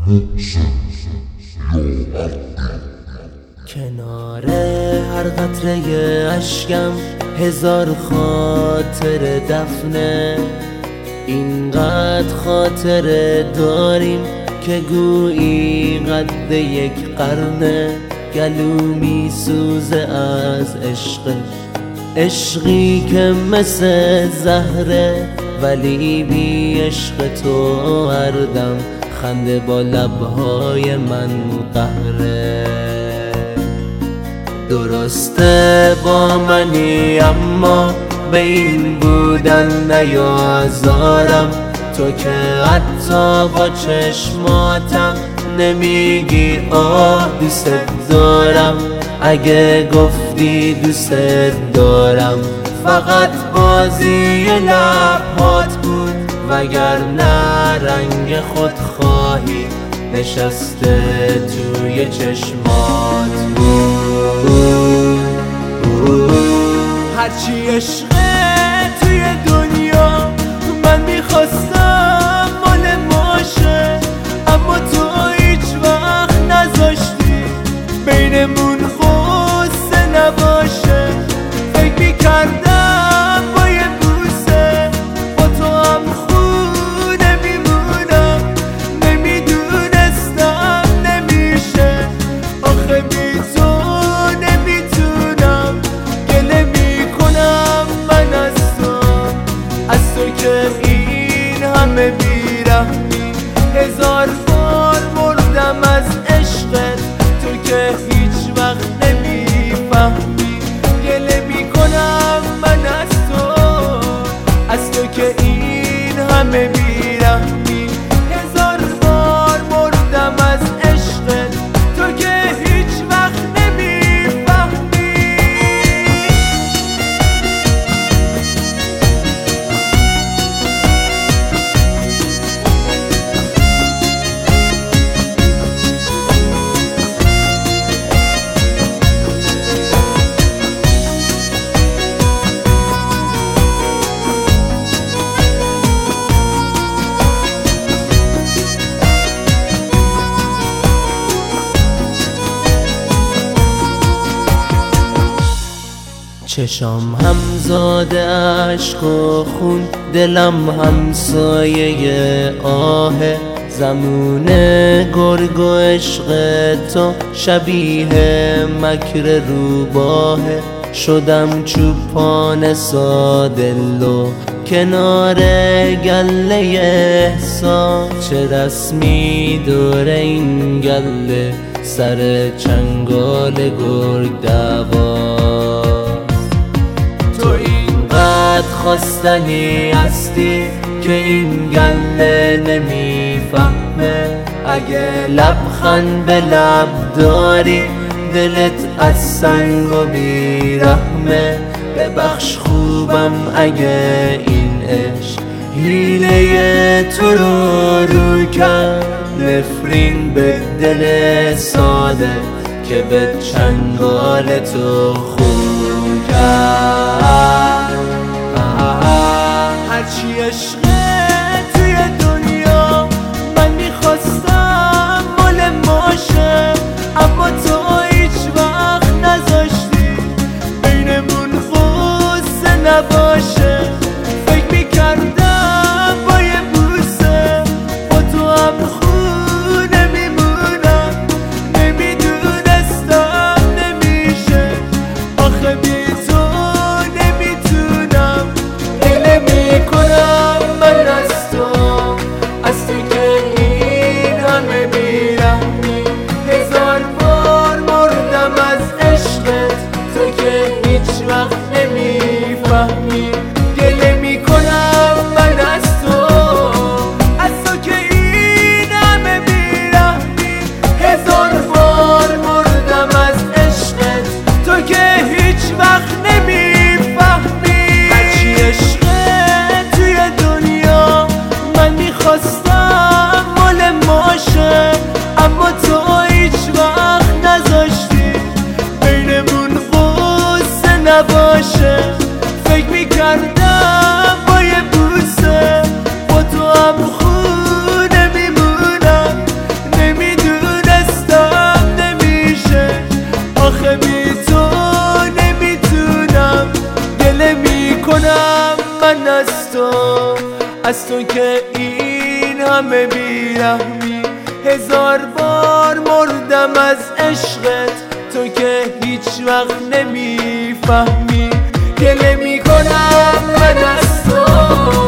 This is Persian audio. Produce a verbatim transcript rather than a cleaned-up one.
کنار هر قطره اشکم هزار خاطر دفنه، اینقدر خاطره داریم که گویی قد یک قرنه. گلو می سوزه از عشق، عشقی که مثل زهره، ولی بی عشق تو هر دم خنده با لبهای من قهره. درسته با منی اما به این بودن نیازارم، تو که حتی با چشماتم نمیگی آه دوست دارم. اگه گفتی دوست دارم فقط بازی لبات بود، وگرنه رنگ خودخواهی نشسته توی چشمات بود. هرچی عشقه توی دنیا من میخواستم مال ماشه، اما تو هیچ وقت نذاشتی بینمون خواسته نباشه. فکر میکردم با یه بوسه با تو هم خونه میمونم، نمیدونستم نمیشه. آخه بی تو نمیتونم، گله میکنم من از تو، از تو که این همه بیرحمی. هزار بار مردم از عشقت، تو که هیچ وقت نمیفهمی. گله میکنم من از تو، از تو که این همه بیرحمی. هزار بار مردم از عشقت، تو که هیچ وقت نمیفهمی. چشام همزاده عشق و خون، دلم همسایه آهه. زمون گرگ و عشق تو شبیه مکر روباهه. شدم چوپان سادلو کنار گله احساس، چه رسمی دور این گله سر چنگال گرگ دعوا. تو اینقدر خواستنی هستی که این گله نمیفهمه. اگه لبخند به لب داری دلت از سنگ و بیرحمه. ببخش خوبم اگه این عشق حیله تو رو رو کرد. نفرین به دل ساده که به چنگال تو خون کرد. هرچی عشقه توی دنیا من میخواستم مال ماشه، اما تو هیچ وقت نذاشتی بینمون خواسته نباشه. فکر میکردم با یه بوسه با تو هم خونه میمونم، نمیدونستم نمیشه. آخه بی تو نمیتونم، گله میکنم از تو، از تو که این همه بیرحمی. هزار بار مردم از عشقت، تو که هیچ وقت نمیفهمی. گله میکنم من از تو،